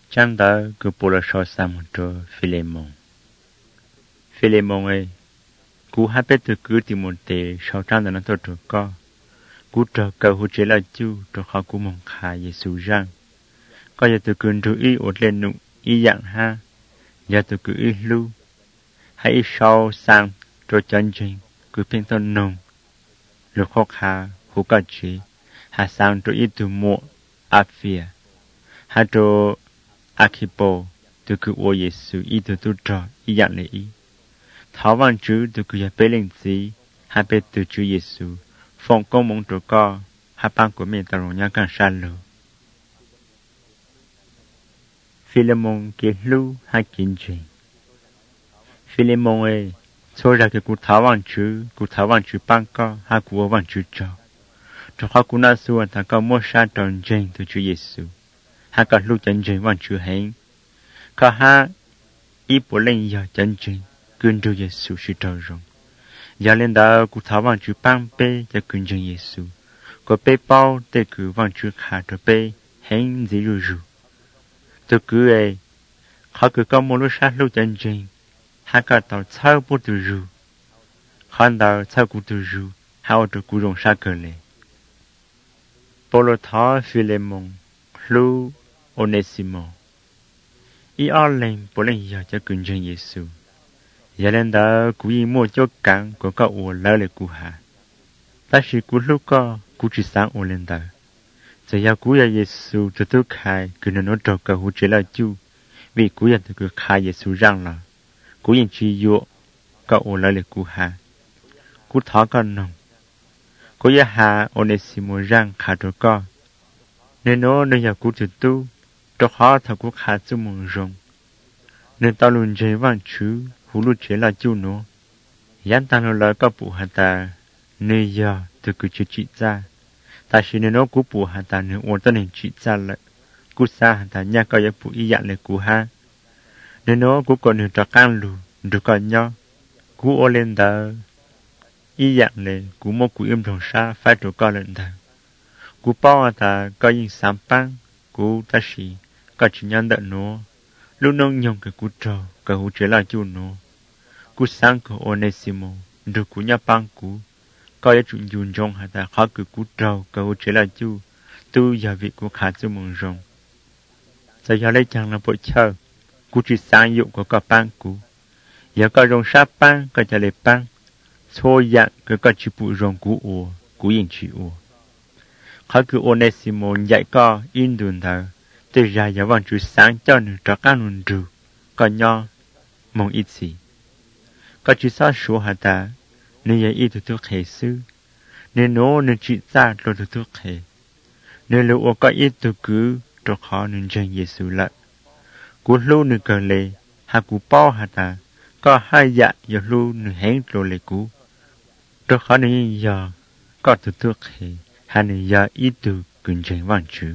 Chẳng đó cứ bố là so xa một trò Philemon. Philemon ơi, cú hát bế từ cứ tìm một tệ sau trang đó nó tốt trò co. Cú trò cầu hữu chế là chú trò khó cú mong khá Giê-xu răng. Có giờ từ cứ trò ý ột lên nụ ý dạng ha. Giờ từ cứ ý lưu. Hãy sau sang trò chân trình cứ phiên tôn nông. Lúc khó khá hữu cả chế. Hạ sang trò ý từ mộ áp phía. Hạ trò Akipo từ cứ ô Giê-xu ý từ tu trò ý dạng lệ ý. Thảo văn chữ từ cứ bế lên gì. Hạ bế từ chữ Giê-xu. Phong công mong trò co. Hạ băng của mình ta rộng nhá càng xa lửa. Philemon kia lưu hạ kinh trình. Philemon ơi, cho ra cái cụ thảo văn chữ băng co, hạ cụ văn chữ trò. Trò khó cụ nà xua ta có mô xa tròn trình từ chữ Giê-xu. Hạ có lưu chân trình văn chữ hẹn. Có hạ ý bố lên giờ chân trình, cưng trừ Giê-xu sư trò rộng. Giờ lên đó cụ thảo văn chữ băng bê cho cưng trình Giê-xu. Có bê bao để cứ văn chữ khá trò bê, hẹn dĩ rù rù. Tôi cứ ấy, họ cứ có một lúc sát lúc chân trình. Hạ có tàu thao bố từ rù. Họ tàu thao cụ từ rù, hạ ô trò cụ rộng xa cờ lệ. Bố lô thó Philemon, lưu Onesimo. Ý áo lên bố lên giờ cho cưng trình Giê-xu. Giờ lên đó cụ ý mua cho cẳng của các ổ lỡ lệ cụ hạ. Ta chỉ cụ lúc có, cụ chỉ sáng ổ lên đó. Giờ giờ cụ ya Giê-xu cho tôi khai, cứ nó nói trò cả hữu chế là chú. Vì cụ ya tôi khai Giê-xu răng là. Cụ yên chỉ dụ, các ổ lỡ lệ cụ hạ. Cụ thó con nông. Cụ ya hạ Onesimo răng khá trò co. Nên nó nơi giờ cụ cho tu, trò khó thảo cụ khá chú mong rộng. Nên tao luôn chế văn chú, hữu lưu chế là chú nó. Yán ta nó lời có bụ hạ ta, nơi giờ tôi cứ chú trị ra. Ta chỉ nên nó cú bù hạ ta nên ổn ta nên trị ra lại. Cú xa hạ ta nhá có giá bù ý dạng lại cú ha. Nên nó cú còn nên trò can lù, được còn nhau. Cú ô lên ta ý dạng lại, cú mô cú im đồng xa, phải trò co lên ta. Cú bao hạ ta có những sáng băng, cú ta chỉ có chỉ nhân đợi nó. Lúc nông nhông cái cú trò, cái hữu chế là chú nó. Cú sáng của Onesimo, được cú nhá băng cú. Có giá chuyện dùn trong hạ ta khó cứ cú trâu, cơ hội chế là chú, tu giờ việc của khá chú mong rộng. Giờ giờ lấy chẳng là bộ chờ, cú chỉ sáng dụng của cả băng cú. Giờ có rộng sát băng, có trả lời băng. Số dạng có chỉ bụ rộng cú ổ, cú yên chỉ ổ. Khó cứ Onesimo dạy có in đồn thờ, từ ra giờ vẫn chú sáng cho nữ trò cá nôn rù, có nho, mong ít gì. Có chỉ sao số hạ ta, nên giờ ít thuốc hệ sư, nên nó nên trị ra lo thuốc hệ, nên lúc có ít tu cứ trò khó nên chân Giê-xu lại, cú lu nên cờ lệ, hạ cú bao hạ ta, có hai dạ giờ lu nên hẹn lo lệ cú, trò khó nên giờ có thuốc hệ, hạ nên giờ ít tu cần chân văn chữ.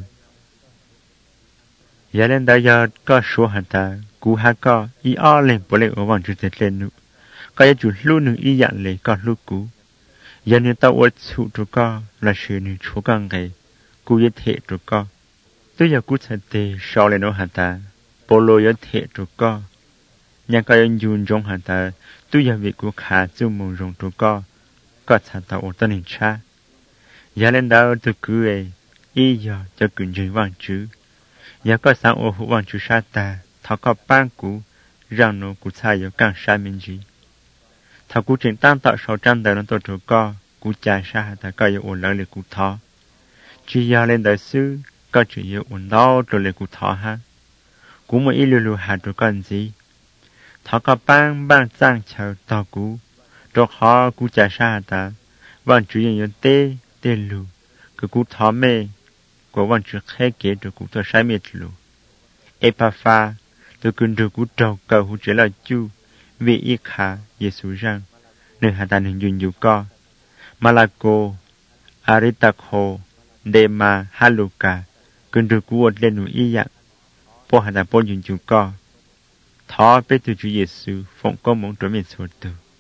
Giờ lên đó giờ có số hạ ta, cú hạ có ý o lên bộ lệ ở văn chữ thật lên nữa. Có giá chủ lưu nâng ý dạng lệ có lưu cú. Giờ nên tao ớt sụ trò co là sự nâng chỗ con gầy. Cú yết hệ trò co. Tôi giờ cú thật tê sau lên nó hả ta. Bố lô yết hệ trò co. Nhà có yên dùn trong hả ta. Tôi giờ việc của khá chú mong rộng trò co. Có thật tao ớt tên hình cha. Giờ lên đó tôi cứ ấy. Ý giờ cho cứng chân văn chữ. Giờ có sáng ổ hữu văn chữ sa ta. Thảo có ban cú. Rằng nó cú xa yếu càng xa mình gì. Thảo cú trình tam tạo 600 đời nó tổ trò co, cú chạy xa hạ ta có yếu ổn lợi lệ cú thó. Chỉ giờ lên đời sư, có chỉ yếu ổn đau rồi lệ cú thó ha. Cú mà ý lưu lưu hạ trò con gì. Thảo có băng giang chờ tỏ cú, trò khó cú chạy xa hạ ta, vẫn chủ yếu tê lưu, cứ cú thó mê, của vẫn chủ khé kế trò cú thó sai mê lưu. Epapha, tôi cần trò cú trò cầu hữu chế là chú, vì ý khá Giê-xu răng, nơi hạ ta nên dùn dụ co. Malaco, Aristarcho, Dema, Haluca, cần được cú ột lên nụ ý dạng. Bố hạ ta bố dùn dụ co. Thó bế từ chú Giê-xu, phóng có mong trối miền số tử.